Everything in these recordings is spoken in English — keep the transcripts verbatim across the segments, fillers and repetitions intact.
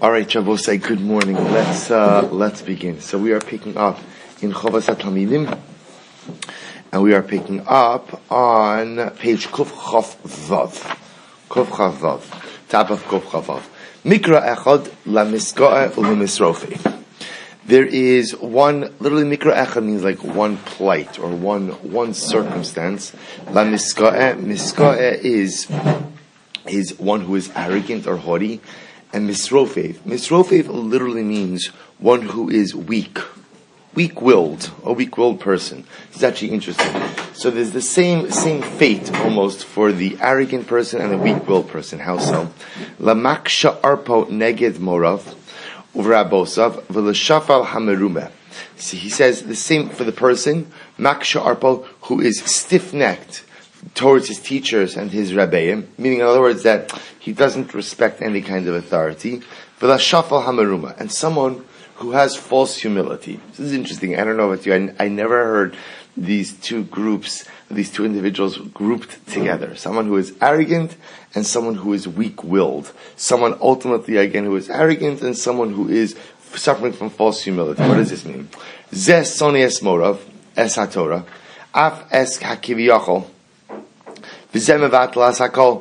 All right, Shabbosai, good morning. Let's uh, let's begin. So we are picking up in Chovas HaTalmidim, and we are picking up on page Kuf Chav Vav. Kuf Chav Vav. Top of Kuf Chav Vav. Mikra Echad LaMiska'eh ULeMisrofei. There is one, literally Mikra Echad means like one plight or one one circumstance. LaMiska'eh, Miska'eh is is one who is arrogant or haughty. And misrofev. Misrofev literally means one who is weak. Weak-willed. A weak-willed person. It's actually interesting. So there's the same same fate almost for the arrogant person and the weak-willed person. How so? Lamaksha arpo neged morav uvrabosav v'leshafal hamerumeh. See, he says the same for the person, maksha arpo, who is stiff-necked towards his teachers and his rabbeim, meaning in other words that he doesn't respect any kind of authority. V'lashafal hameruma, and someone who has false humility. This is interesting. I don't know about you. I, I never heard these two groups, these two individuals grouped together. Someone who is arrogant and someone who is weak-willed. Someone ultimately, again, who is arrogant and someone who is suffering from false humility. What does this mean? Zeh soni es morav, es haTorah, af es hakiviyachol, so we'll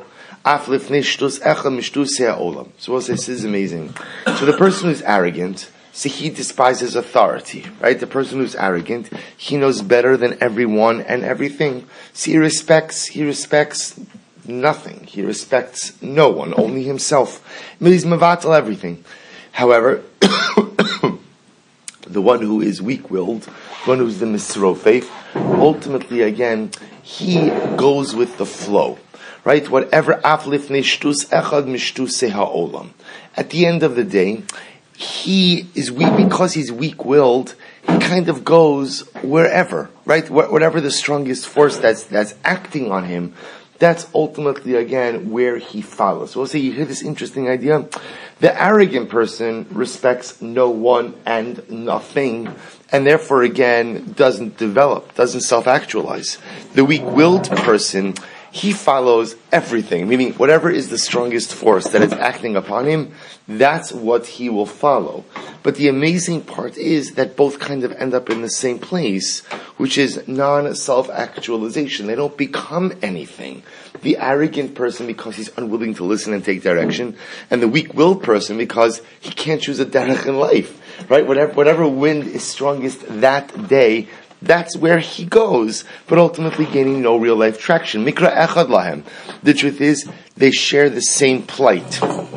say this is amazing. So the person who's arrogant, see, he despises authority, right? The person who's arrogant, he knows better than everyone and everything. See, he respects, he respects nothing. He respects no one, only himself. He's mevatel everything. However, the one who is weak-willed, the one who's the misrofeif, ultimately, again, he goes with the flow, right? Whatever aflif nishtus echad mishtus ha'olam. At the end of the day, he is weak because he's weak-willed. He kind of goes wherever, right? Whatever the strongest force that's that's acting on him, that's ultimately again where he follows. So we'll say you hear this interesting idea. The arrogant person respects no one and nothing, and therefore again doesn't develop, doesn't self-actualize. The weak-willed person, he follows everything, meaning whatever is the strongest force that is acting upon him, that's what he will follow. But the amazing part is that both kind of end up in the same place, which is non-self-actualization. They don't become anything. The arrogant person because he's unwilling to listen and take direction, and the weak-willed person because he can't choose a derech in life. Right? Whatever, whatever wind is strongest that day, that's where he goes, but ultimately gaining no real life traction. Mikra echad lahem. The truth is, they share the same plight.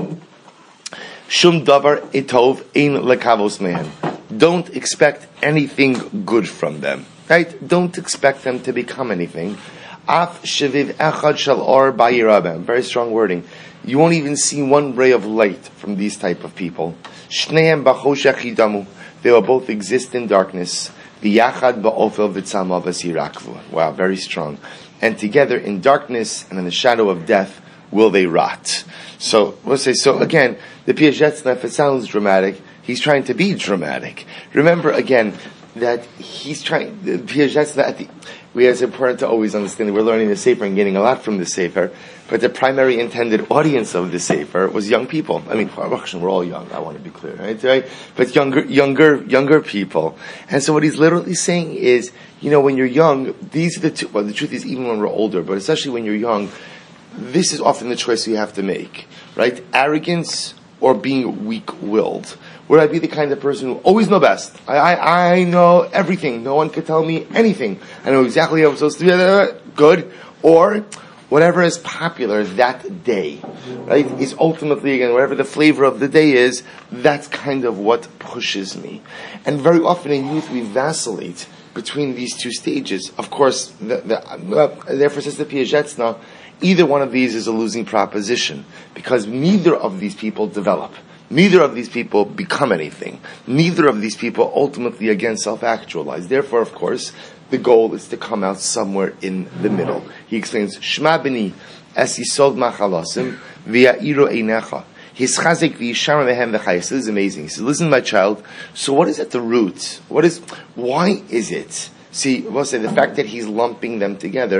Shum davar etov ein lekavos mehem. Don't expect anything good from them. Right? Don't expect them to become anything. Af sheviv echad shel or bayirabem. Very strong wording. You won't even see one ray of light from these type of people. Shnehem b'choshech yidamu. They will both exist in darkness. V'yachad ba'ofel v'tzama v'sirakvu. Wow, very strong. And together in darkness and in the shadow of death will they rot. So, we'll say, so again, the Piaget, if it sounds dramatic, he's trying to be dramatic. Remember again, that he's trying, the Piaget, at the, we it's important to always understand that we're learning the Sefer and getting a lot from the Sefer, but the primary intended audience of the Sefer was young people. I mean, we're all young, I want to be clear, right? right? But younger, younger, younger people. And so what he's literally saying is, you know, when you're young, these are the two, well, the truth is even when we're older, but especially when you're young, this is often the choice you have to make, right? Arrogance or being weak-willed. Would I be the kind of person who always know best? I, I, I know everything. No one can tell me anything. I know exactly how I'm supposed to be. Good. Or whatever is popular that day, right, is ultimately, again, whatever the flavor of the day is, that's kind of what pushes me. And very often in youth we vacillate between these two stages. Of course, the, the, uh, therefore says the Piaget, either one of these is a losing proposition, because neither of these people develop. Neither of these people become anything. Neither of these people ultimately, again, self-actualize. Therefore, of course, the goal is to come out somewhere in the middle. He explains, Shma b'ni es yisod machalasim v'ya'iru einecha. His chazik v'yisham mehem v'chayis. This is amazing. He says, listen, my child, so what is at the root? What is, why is it? See, we'll say the fact that he's lumping them together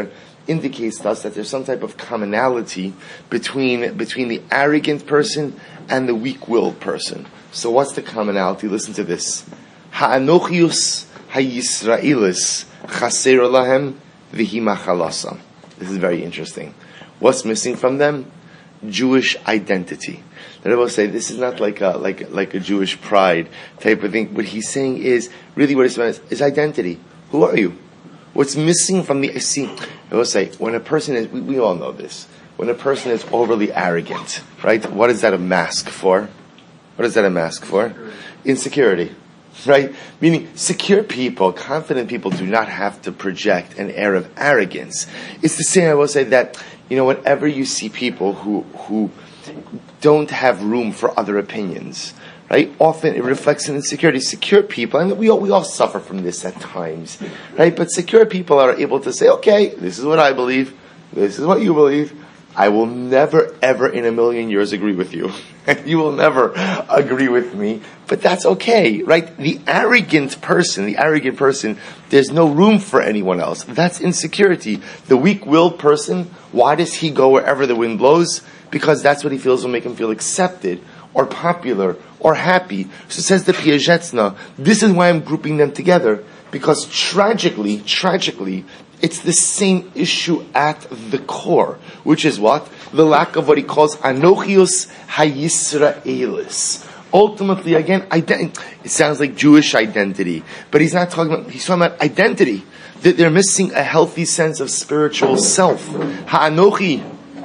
indicates to us that there's some type of commonality between between the arrogant person and the weak-willed person. So what's the commonality? Listen to this. Ha'anochius ha'yisraelis chaser lahem v'hi machalasam. This is very interesting. What's missing from them? Jewish identity. The Rebbe will say this is not like a like like a Jewish pride type of thing. What he's saying is really what he's saying is, is identity. Who are you? What's missing from the see? I will say when a person is we, we all know this. When a person is overly arrogant, right? What is that a mask for? What is that a mask for? Insecurity. Right? Meaning, secure people, confident people do not have to project an air of arrogance. It's the same, I will say that, you know, whenever you see people who, who don't have room for other opinions, right? Often it reflects an insecurity. Secure people, and we all, we all suffer from this at times, right? But secure people are able to say, okay, this is what I believe, this is what you believe, I will never, ever in a million years agree with you. And you will never agree with me. But that's okay, right? The arrogant person, the arrogant person, there's no room for anyone else. That's insecurity. The weak-willed person, why does he go wherever the wind blows? Because that's what he feels will make him feel accepted, or popular, or happy. So says the Piagetna, this is why I'm grouping them together. Because tragically, tragically, it's the same issue at the core, which is what? The lack of what he calls Anochius HaYisraelis. Ultimately, again, ident- it sounds like Jewish identity, but he's not talking about, he's talking about identity. That they're missing a healthy sense of spiritual self. Ha'anochi,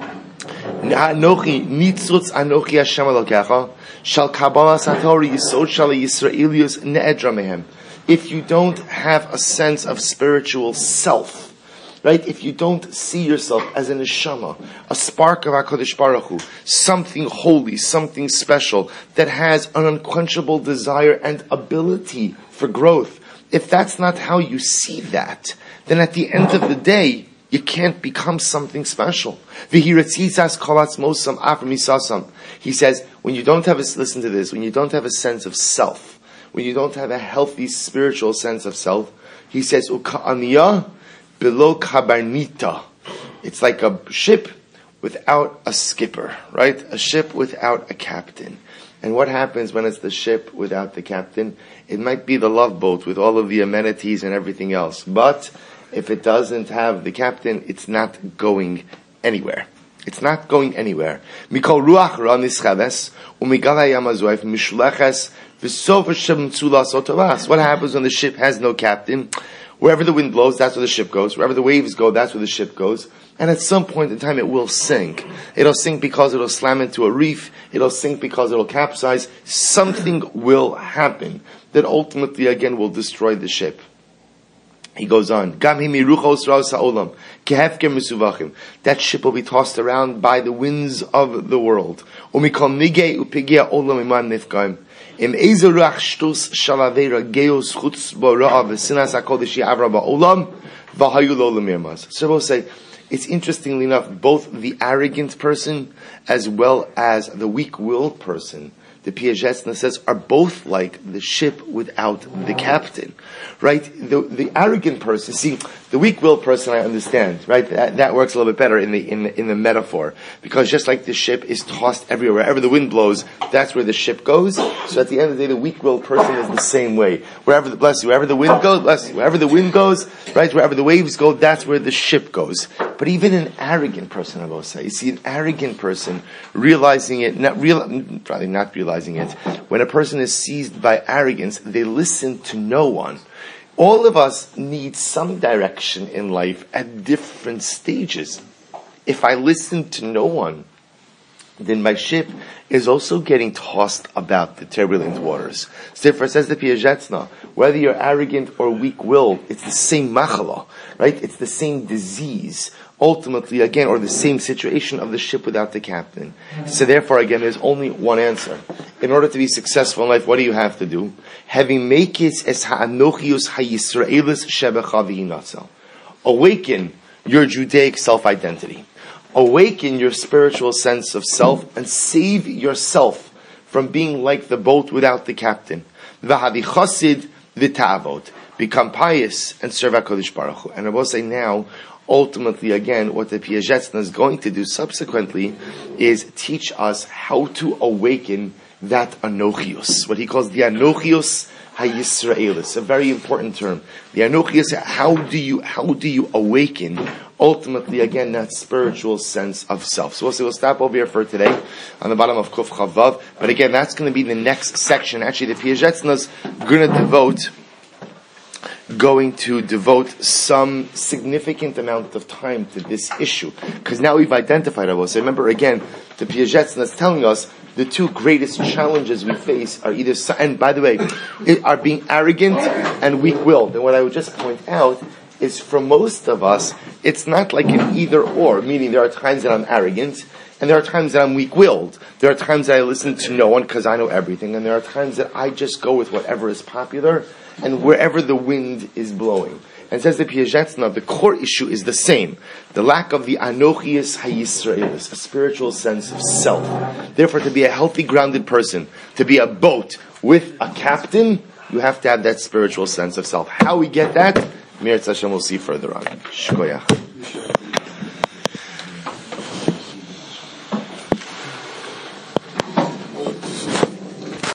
Ha'anochi, Nitzutz Anochi Hashem Elokecha, Shal Kabbalah Satori Yisod Shal Yisraelius Ne'edra Mehem. If you don't have a sense of spiritual self, right? If you don't see yourself as an neshama, a spark of HaKadosh Baruch Hu, something holy, something special, that has an unquenchable desire and ability for growth, if that's not how you see that, then at the end of the day, you can't become something special. He says, when you don't have a, listen to this, when you don't have a sense of self, when you don't have a healthy spiritual sense of self, he says, Uka'aniyah below kabarnita. It's like a ship without a skipper, right? A ship without a captain. And what happens when it's the ship without the captain? It might be the love boat with all of the amenities and everything else. But if it doesn't have the captain, it's not going anywhere. It's not going anywhere. Mikol ruach ra nischaves umigala yamazoif mishleches. What happens when the ship has no captain? Wherever the wind blows, that's where the ship goes. Wherever the waves go, that's where the ship goes. And at some point in time, it will sink. It'll sink because it'll slam into a reef. It'll sink because it'll capsize. Something will happen that ultimately, again, will destroy the ship. He goes on. That ship will be tossed around by the winds of the world. Im Ezerach Shtus Shalavera Geos Chutz Bara V'Sinas HaKodesh Avra Ba'olam V'Hayu Lo L'Mirmaz. So we'll say, it's interestingly enough, both the arrogant person as well as the weak-willed person, the Piagetna says, are both like the ship without the captain. Right? The, the arrogant person, see, the weak-willed person I understand, right? That, that works a little bit better in the, in the, in the metaphor. Because just like the ship is tossed everywhere, wherever the wind blows, that's where the ship goes. So at the end of the day, the weak-willed person is the same way. Wherever the, bless you, wherever the wind goes, bless you, wherever the wind goes, right? Wherever the waves go, that's where the ship goes. But even an arrogant person, I will say, you see, an arrogant person realizing it, not real, probably not realizing it, when a person is seized by arrogance, they listen to no one. All of us need some direction in life at different stages. If I listen to no one, then my ship is also getting tossed about the turbulent waters. So therefore, says the Piagetna, whether you're arrogant or weak-willed, it's the same machala, right? It's the same disease, ultimately, again, or the same situation of the ship without the captain. So therefore, again, there's only one answer. In order to be successful in life, what do you have to do? Having make it as ha'anochius ha'yisraelis shebecha v'hinatzel. Awaken your Judaic self-identity. Awaken your spiritual sense of self and save yourself from being like the boat without the captain. V'havi chasid v'ta'avot. become pious, and serve HaKadosh Baruch Hu. And I will say now, ultimately, again, what the Piazetzna is going to do subsequently is teach us how to awaken that Anochios, what he calls the Anochios HaYisraelis, a very important term. The Anochios, how do you, how do you awaken, ultimately, again, that spiritual sense of self. So we'll say, we'll stop over here for today, on the bottom of Kuf Chavav, but again, that's going to be the next section. Actually, the Piazetzna is going to devote going to devote some significant amount of time to this issue. Because now we've identified ourselves. So remember again, the Piazetzna is telling us the two greatest challenges we face are either, and by the way, are being arrogant and weak-willed. And what I would just point out is for most of us, it's not like an either or, meaning there are times that I'm arrogant, and there are times that I'm weak-willed. There are times that I listen to no one because I know everything, and there are times that I just go with whatever is popular, and wherever the wind is blowing. And says the Piazetzna, the core issue is the same. The lack of the Anochios HaYisraelis, a spiritual sense of self. Therefore, to be a healthy, grounded person, to be a boat with a captain, you have to have that spiritual sense of self. How we get that, Mir Tzashem will see further on. Shkoyach.